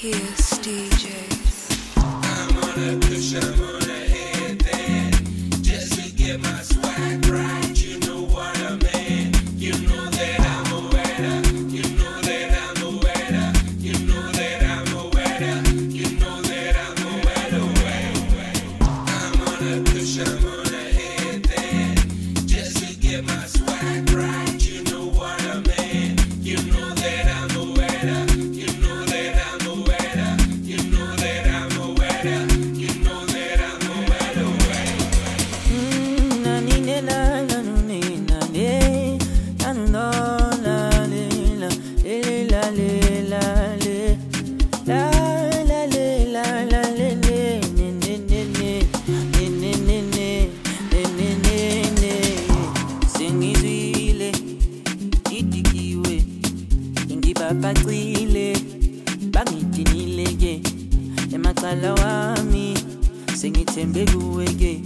Here's DJs. I'm on a push, I'm on a headband, just to get my swag right. You know what I mean? You know that I'm a winner. You know that I'm a winner. You know that I'm a winner. You know that I'm a winner. I'm on a push, I'm on a headband, just to get my swag right. You know what I mean? You know that I'm a winner. You know that I'm a winner. You know that I'm a winner. You know that I'm a winner. Sengizwile idikiwe ngibabacile bangidinile ke emacala wami sengithembe kuwe ke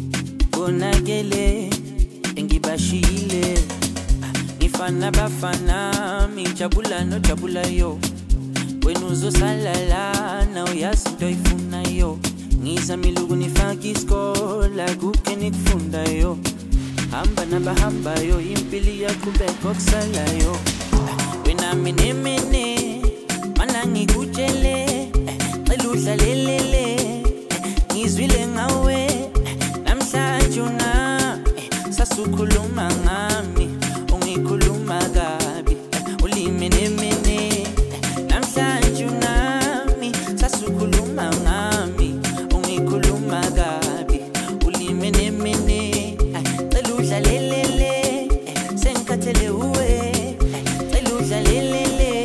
konakele engibashile ngifana bafana mijabula nojabula yo wena uzosalala uyazi into ifunayo ngizamile ukunifaka iskola kuke nikufundayo hamba nabahambayo impili yaqhubeka okusalayo wena minemene mana ngikutshele cela udlalelele ngizwile ngawe namhlanje una sasukhuluma ngami ungikhuluma kabi ulimenemene namhlanje unami sasukhuluma ngami ungikhuluma kabi ulimenemene cela udlalelele sengikhathele uwe cela udlalelele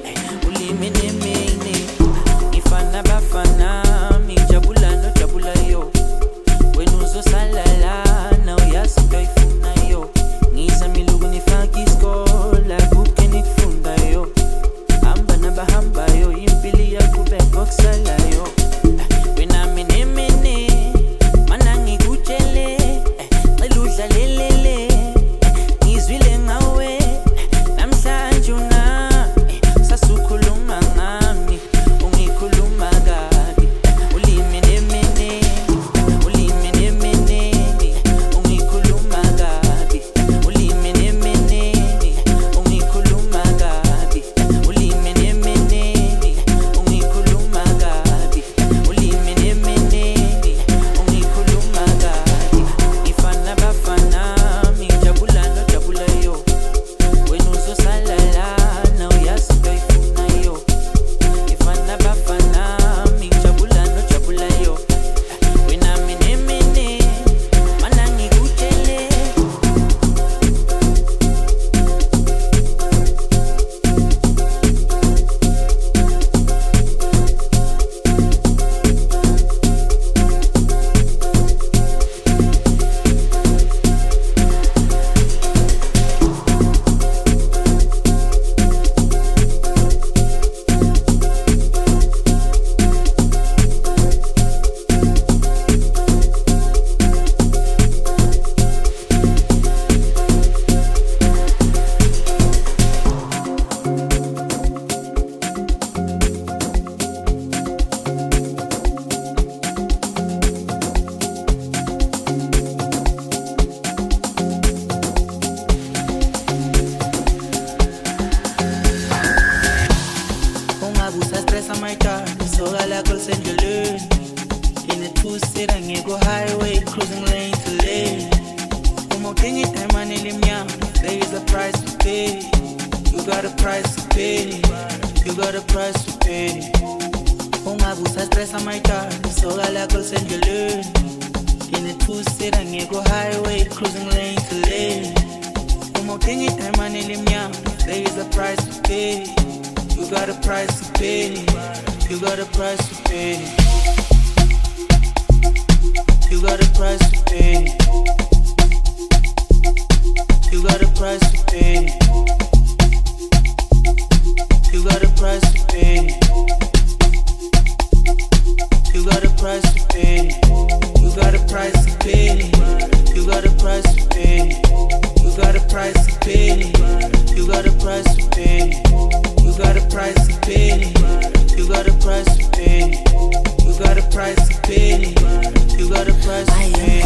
ulimenemene ngifana bafana mijabula nojabula yo wena uzosalala uyazi into ifunayo ngizamile ukunifaka iskola kuke nikufundayo hamba nabahambayo impili yaqhubeka okusalayo wena minemene mana ngikutshele cela udlalelele ngizwile ngawe namhlanje una sasukhuluma ngami ungikhuluma kabi ulimenemene ulimenemene ungikhuluma kabi ulimenemene ungikhuluma kabi ulimenemene ungikhuluma kabi ulimenemene ungikhuluma kabi ngifana bafana mijabula nojabula yo wena uzosalala uyazi into ifunayo ngifana bafana mijabula nojabula yo wena minemene mana ngikutshele ungabusa stress amaita soka lakho sendleleni in a two-seater ngiko highway cruising lane to lane uma udinga idayimani elimnyama there is a price to pay you got a price to pay you got a price to pay ungabusa stress amaita soka lakho sendleleni in a two-seater ngiko highway cruising lane to lane uma udinga idayimani elimnyama there is a price to pay you got a price to pay. You got a price to pay. You got a price to pay. You got a price to pay. You got a price to pay. You got a price to pay. You got a price to pay. You got a price to pay. You got a price to pay. You got a price to pay. You got a price to pay. got a price to pay. You got a price to pay. You got a price to pay.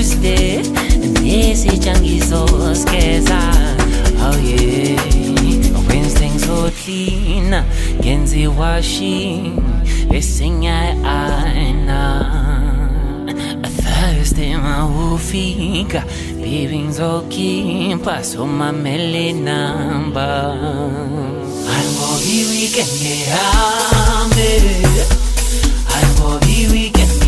Tuesday, message angizoskeza. Oh yeah, Wednesday so clean, Genzi washing, blessing I Thursday my ufika, living so keep so my melly number. I'm going weekend I'm going weekend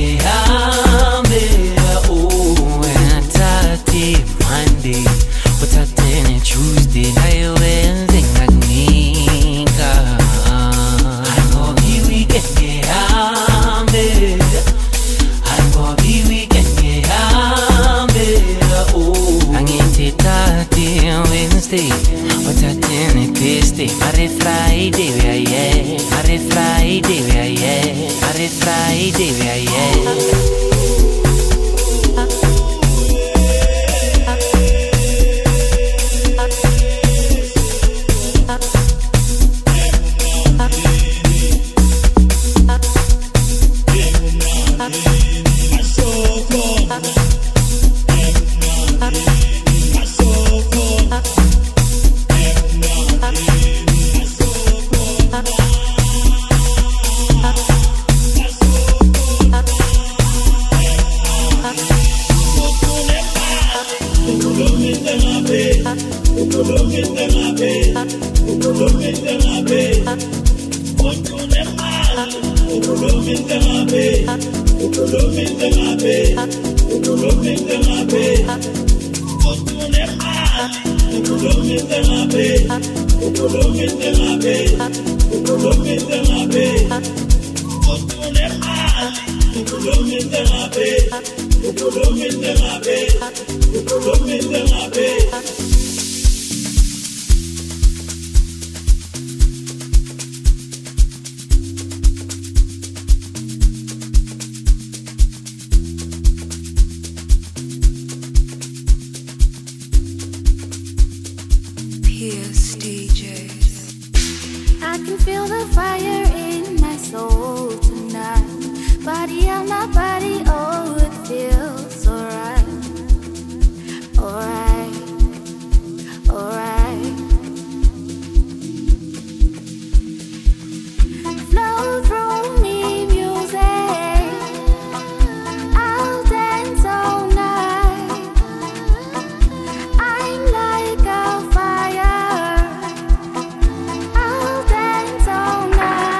oh, and Saturday, Monday, but Saturday, Tuesday, night, Wednesday, Magnica. I'm going weekend I'm going weekend oh, I'm into Saturday, Wednesday, but Saturday, Thursday, Friday, Friday, Friday, Pierce DJs. I can feel the fire in my soul tonight. Body on my body, oh, it feels alright. Alright, alright. Flow through me music, I'll dance all night. I'm like a fire, I'll dance all night.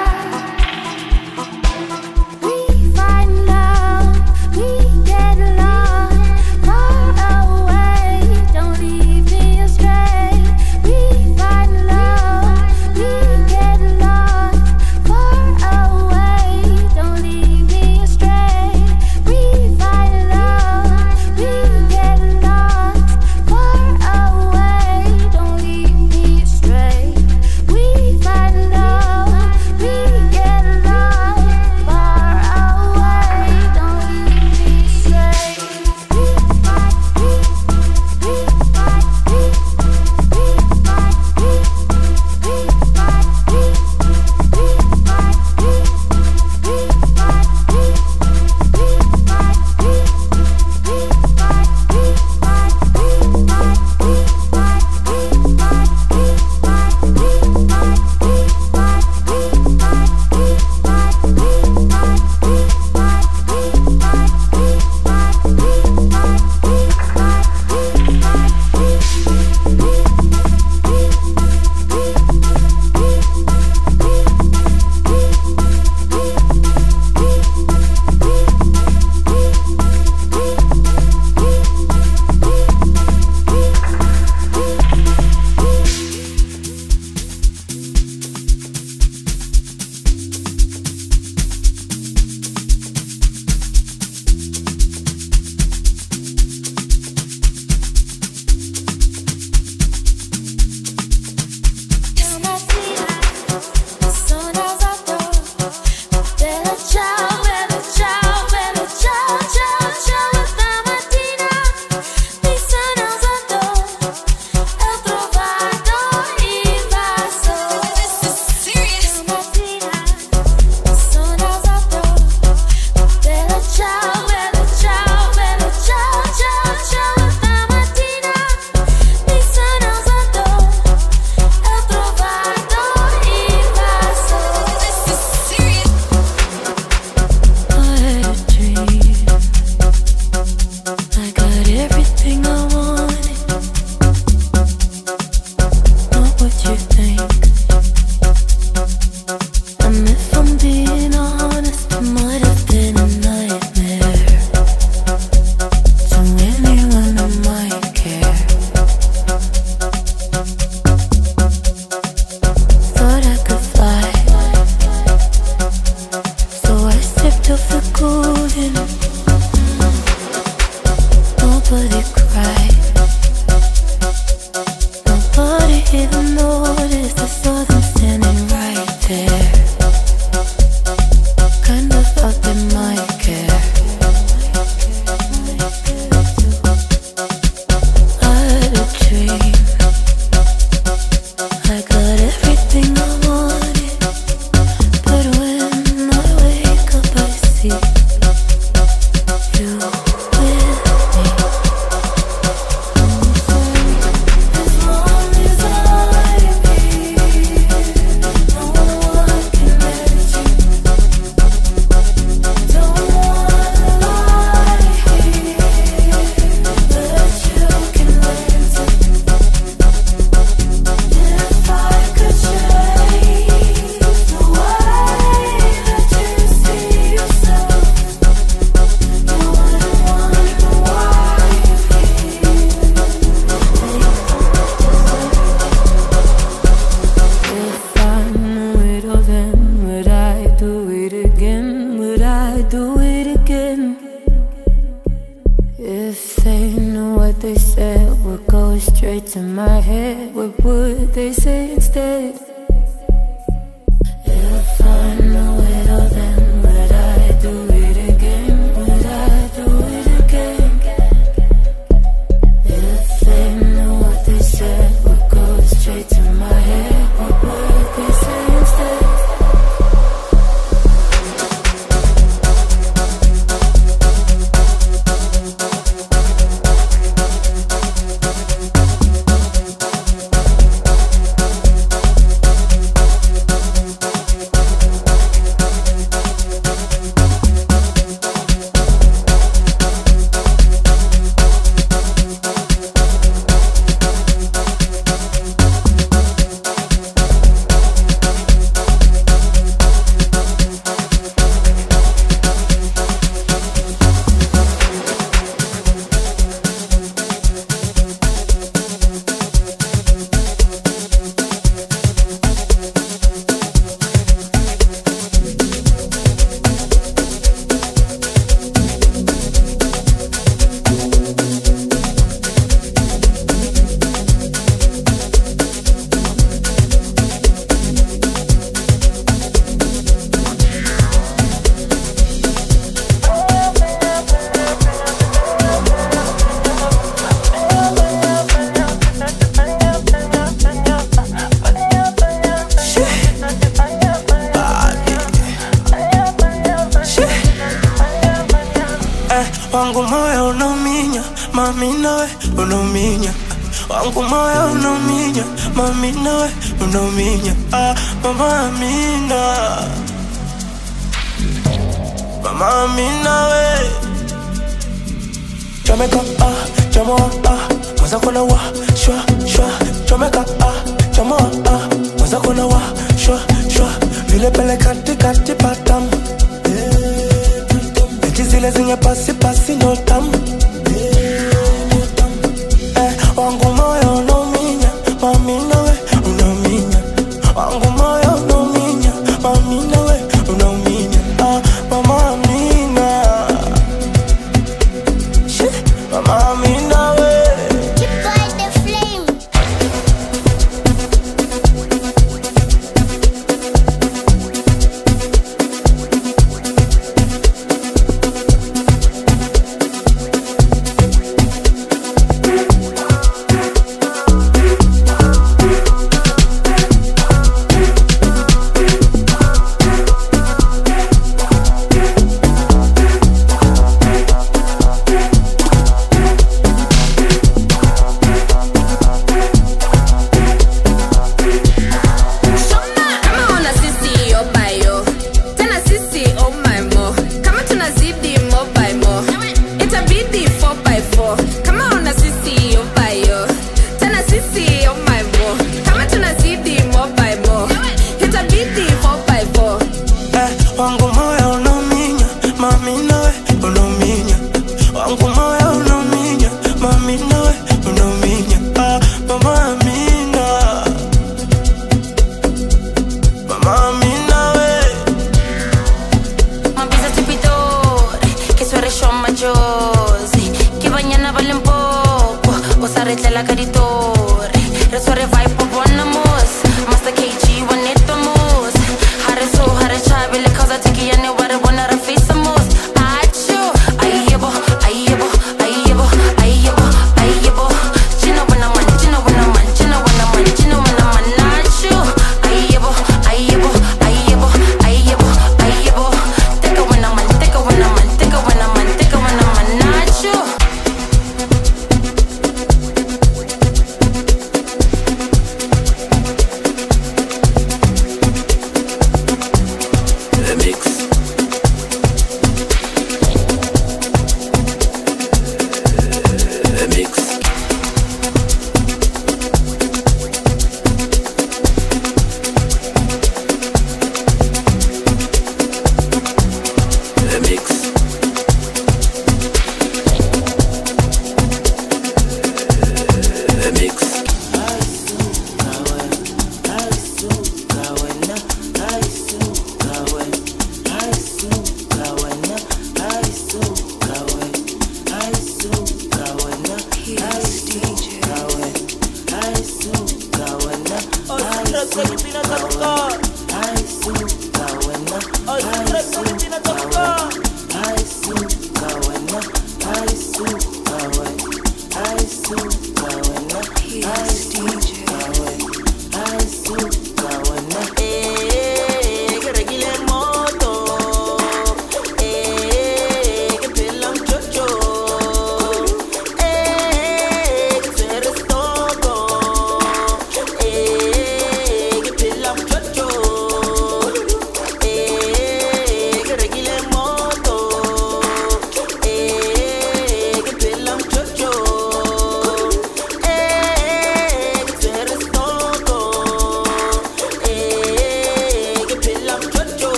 nobody cried. Nobody even noticed I saw them standing right there. Kinda thought they might care. I had a dream. I got everything I wanted, but when I wake up I see you with me. As long as I'm here, no one can let you. Don't wanna lie here, but you can learn to. If I could change the way that you see yourself, you wouldn't wonder why you're here. If I knew it all, then would I do it again? Would I do it again? If they knew what they said would go straight to my head, what would they say instead? If I knew it all, then would I do it again? Would I do it again? If they knew what they said would go straight to my head, what would they say instead? Wangu moyo unauminya, mami nawe unauminya. Wangu moyo unauminya, mami nawe unauminya. Mama Amina, Mama Amina we. Jamaica Jamoa mwaza kona wa shwa shwa. Jamaica Jamoa mwaza kona wa shwa shwa. Vile pele kati kati patam. Zile zinye pasi no tam. Wangu moyo unauminya, mami nawe unauminya. Wangu moyo unauminya, mami nawe unauminya. Mama Amina, Mama Amina we. Keep by the flame.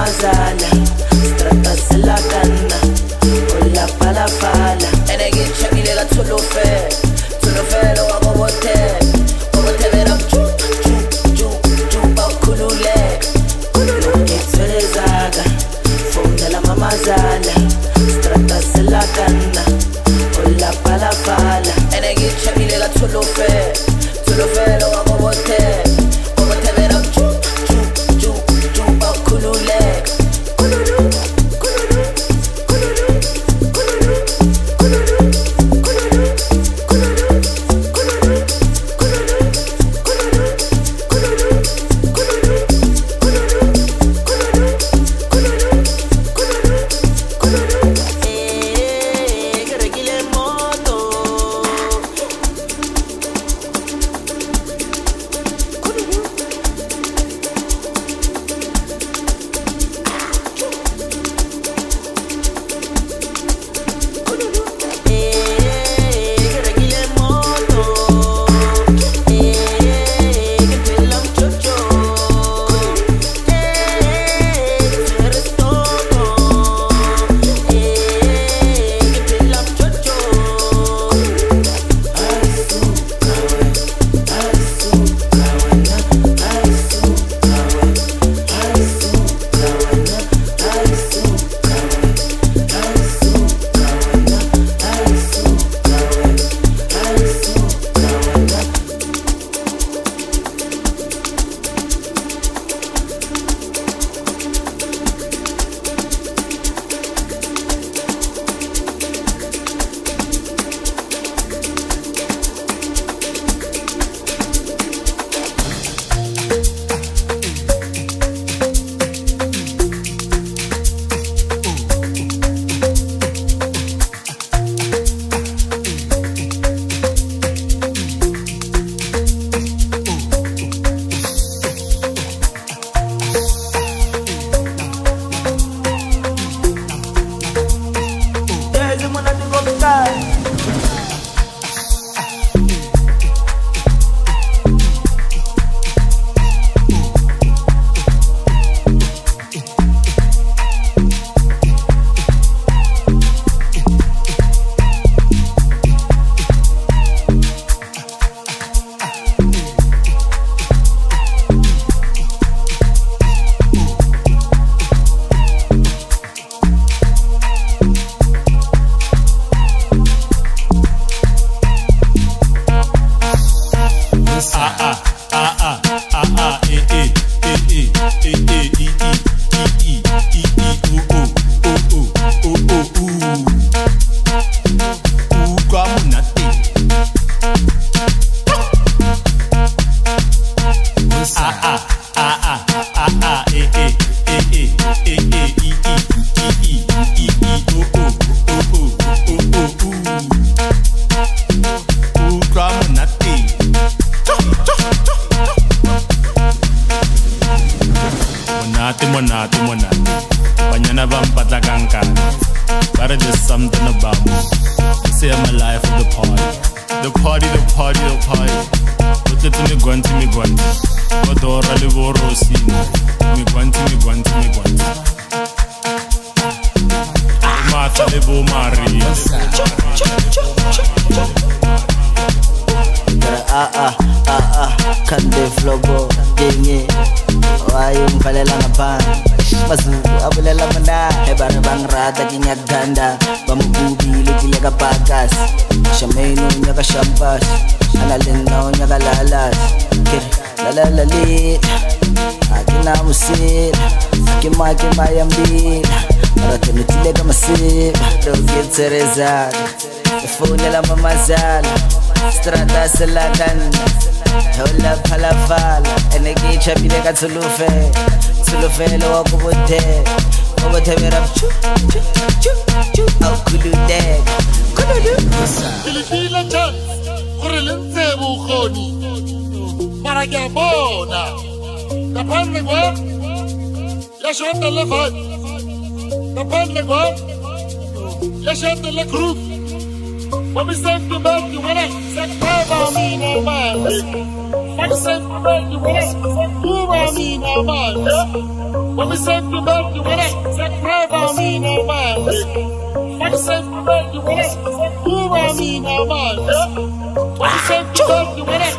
mamazala strata selakana ola palafala ene ngichabile ka tulufe lo wabobote bobote vera chu bakulule ngitselezaka fonda la mamazala strata selakana ola palafala ene ngichabile ka tulufe lo wabobote bobote vera chu bakulule monate banyana ba mpatla kanka but there's something about me. They say I'm alive for the party Utete me guanti Odora le borosini me guanti Mata le bo Maria Kande flobo denye wayo mvalela ngaphandle bazulu abulela mana ebana bangrada kinyaganda bambubile kileka bakasi shameno nyaka shampas analena nyaka lalas la akina musila akimake mayambila aratenetileka masiba dogitsereza efone la mamazala strata selakanda hola palafala enegi chapile ka tulufelo wakubote vera chu au kulude ilifile chance gore lentse bukgoni mara ke bona kaphandle kwa ya shota le vibe kaphandle kwa ya shota le group when we say to back you wanna say about me no man when we say to back you wanna say about me no man When we say to bed, you wanna say pray for me now, man. When we say to bed, you wanna say do for me now, man. When we say to bed, you wanna.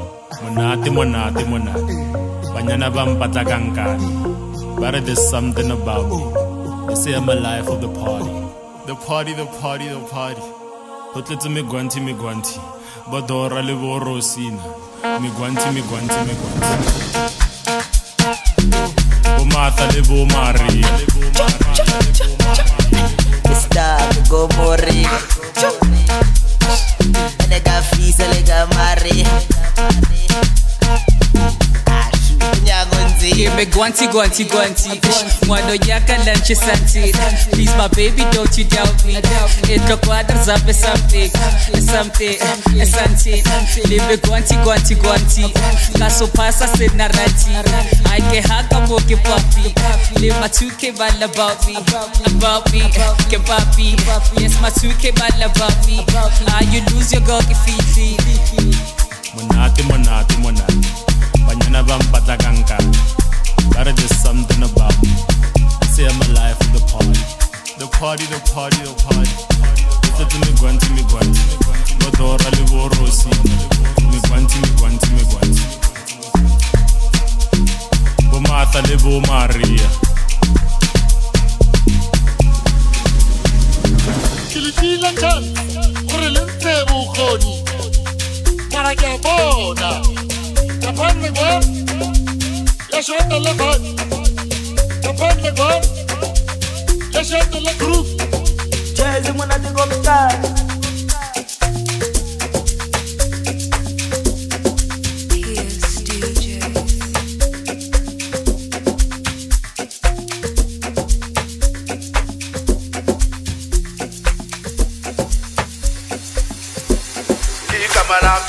Monate. Banyana bampatla kankani. But there's something about me. They say I'm alive for the party. The party. Hotletse me gwanti. Badora le bo Rosina. Me gwanti. Bo Martha le bo Maria. Stop, go Mori. Lega fisa, lega Mari. Give me guanti. Mwano yaka lunch santi. Please my baby, don't you doubt me. It look quadras up something. Leave me guanti. Kaso pasa sin narati. I ke haka moke papi. Leave my 2K ball about me. Ke papi. Yes, my 2K ball about me. You lose your gogi feet. Monate. Banyana bampatla kankani. But there's something about me. They say I'm alive for the party. The party. It's me gwanti. Badora le bo Rosina. Me gwanti. Bo Martha le bo Maria. Kilitila kan, korelente bukhoni. Para que bona. Kapande kwa. Yashota le van. Kapande kwa. Yashota le group. Jazzy when I think of the time. Pierce DJs. Kamaram,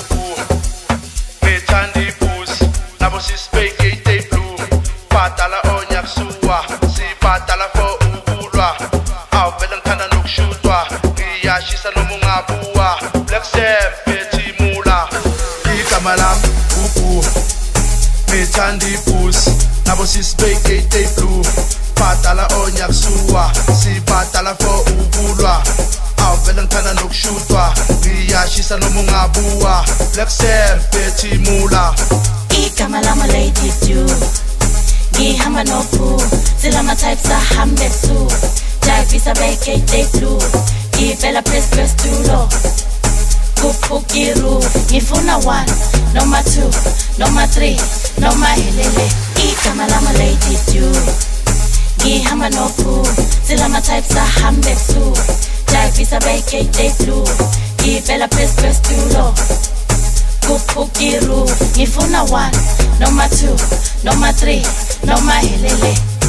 Metandi Bus, Nabosis Pegate Blue, Patala Onyak Suwa, Si Patala for Ubulwa, Au Belankana Nuk Shutwa, Riyashi Sanomunga Bua, Black Sam, Peti Mula, Kamaram, Metandi Bus, Nabosis Pegate Blue, Patala Onyak Suwa, Si Patala for Ubulwa. Velantana nuk shutwa Riyashisa no munga bua Black Sam, Peti Mula Ikamalama lady do Gihamba no poo Silama types a hambetsu Jaivisa vacate day blue Givela press tulo Kupukiru Ngifuna 1, number 2, number 3, number helele Ikamalama lady do Gihamba no poo Silama types a hambetsu Jaivisa vacate day blue Givela press tulo Kupukiru Ngifuna 1, number 2, number 3, number helele